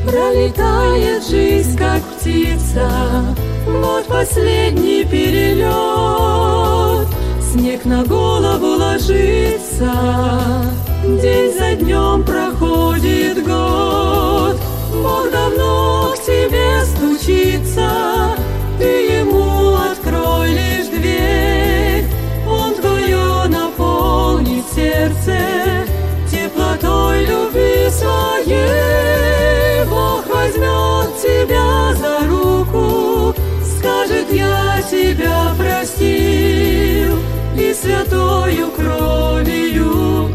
Пролетает жизнь, как птица, вот последний перелет. Снег на голову ложится, день за днем проходит год. Бог давно к тебе стучится, ты ему открой лишь дверь. Он твое наполнит сердце теплотой любви своей. Бог возьмет тебя за руку, скажет: я тебя простил и святою кровью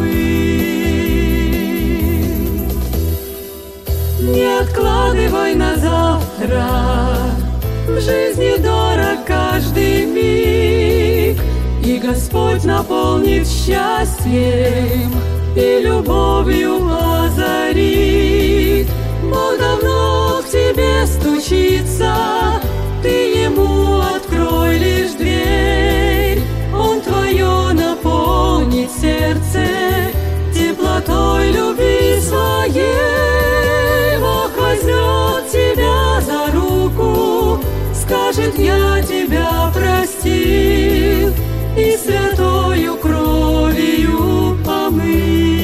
омыл. Не откладывай на завтра, в жизни дорог каждый миг, и Господь наполнит счастьем и любовью озарит. Бог давно к тебе стучится, ты ему открой лишь дверь. Он твое наполнит сердце теплотой любви своей. Бог возьмет тебя за руку, скажет: я тебя простил и святою кровью омыл.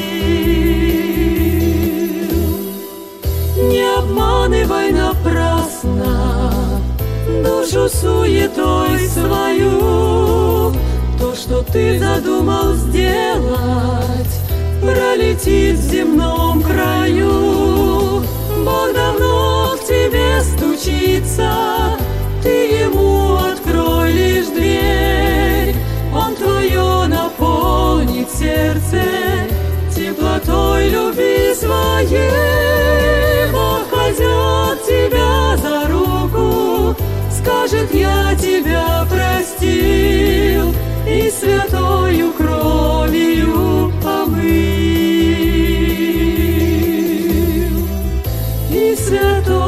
Не обманывай напрасно душу суетой свою. То, что ты задумал сделать, пролетит в земном краю. Бог давно к тебе стучится, ты ему открой лишь дверь. Он твое наполнит сердце теплотой любви своей. Бог возьмет тебя за руку, скажет: я тебя простил и святою кровью омыл. И святой